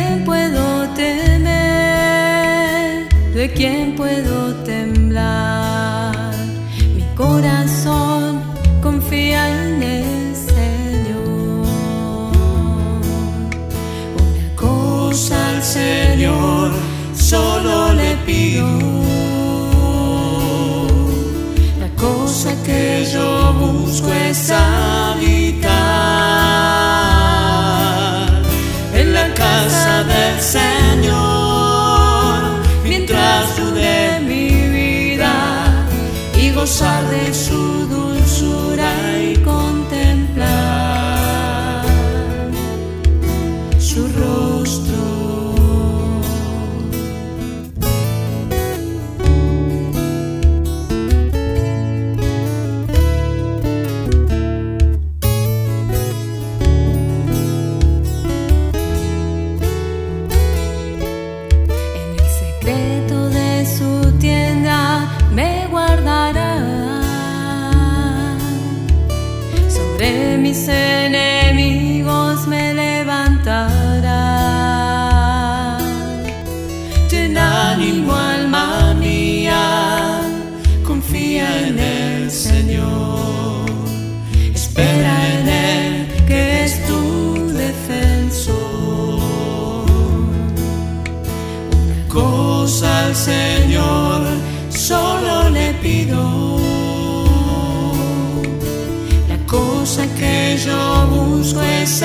quién puedo temer? ¿De quién puedo temblar? Mi corazón confía en el Señor. Una cosa al Señor solo le pido, la cosa que yo busco es habitar en la casa del Señor mientras dure mi vida y gozar de su dulzura y contemplar su rostro. Sobre mis enemigos me levantará. Ten ánimo, alma mía, confía en el Señor. Espera en Él, que es tu defensor. Una cosa al Señor solo le pido, cosa que yo busco es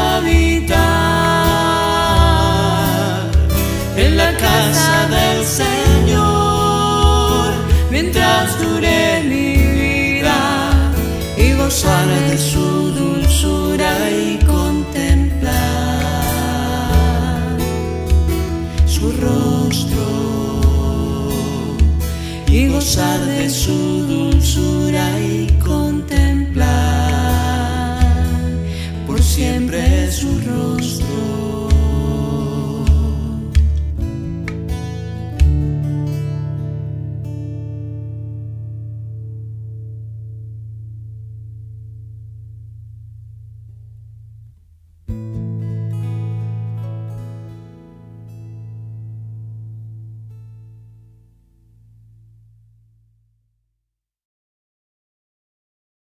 habitar en la casa del Señor mientras dure mi vida y gozar de su dulzura y contemplar su rostro y gozar de su dulzura